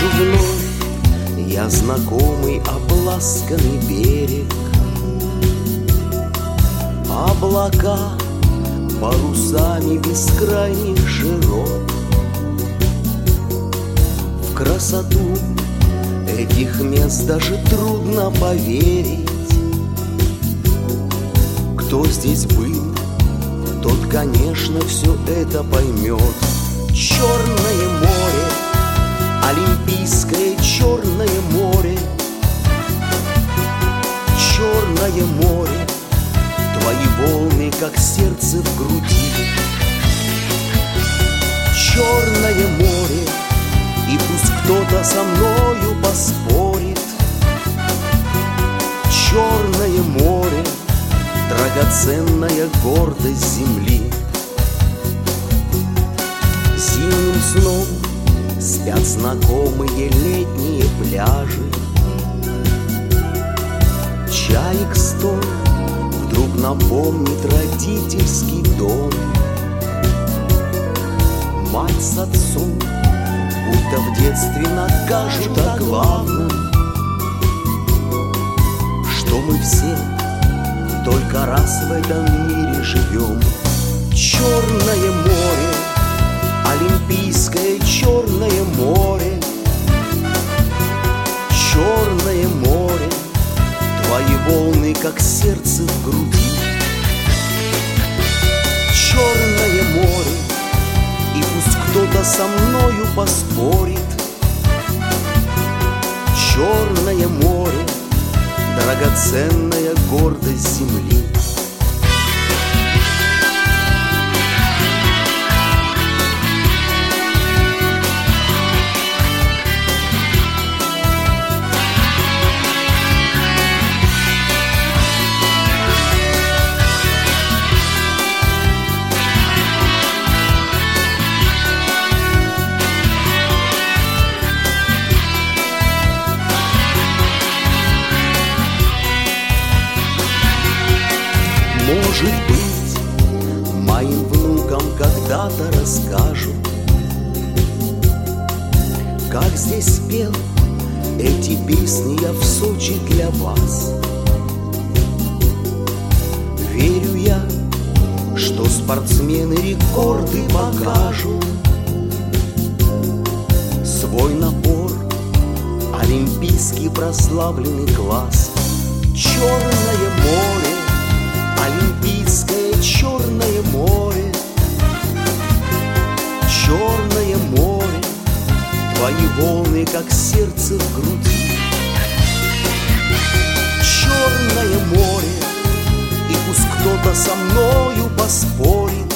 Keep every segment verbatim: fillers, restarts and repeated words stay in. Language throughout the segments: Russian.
вновь я знакомый обласканный берег. Облака парусами бескрайних широт. В красоту этих мест даже трудно поверить. Кто здесь был, тот, конечно, все это поймет. Черное море, Олимпийское Черное море, Черное море, твои волны, как сердце в груди. Черное море, и пусть кто-то со мною поспорит. Черное море, драгоценная гордость земли. Зимним сном спят знакомые летние пляжи. Чаек стон вдруг напомнит родительский дом. Мать с отцом будто в детстве накажут о главном, что мы все только раз в этом мире живем. Черное море, Олимпийское Черное море, Черное море, твои волны, как сердце в груди. Черное море, и пусть кто-то со мною поспорит. Черное море, драгоценная гордость земли. Может быть, моим внукам когда-то расскажут, как здесь пел эти песни я в Сочи для вас. Верю я, что спортсмены рекорды покажут. Свой напор, олимпийский прославленный класс. Черное море, Олимпийское Черное море, Черное море, твои волны, как сердце в груди. Черное море, и пусть кто-то со мною поспорит.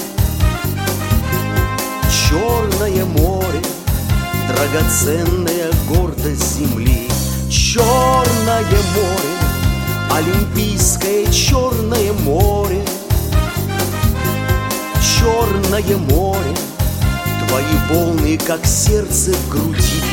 Черное море, драгоценная гордость земли. Черное море, Олимпийское Черное море, Черное море, твои волны, как сердце в груди.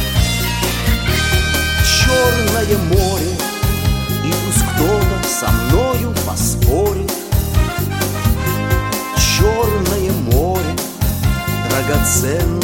Черное море, и пусть кто-то со мною поспорит. Черное море, драгоценное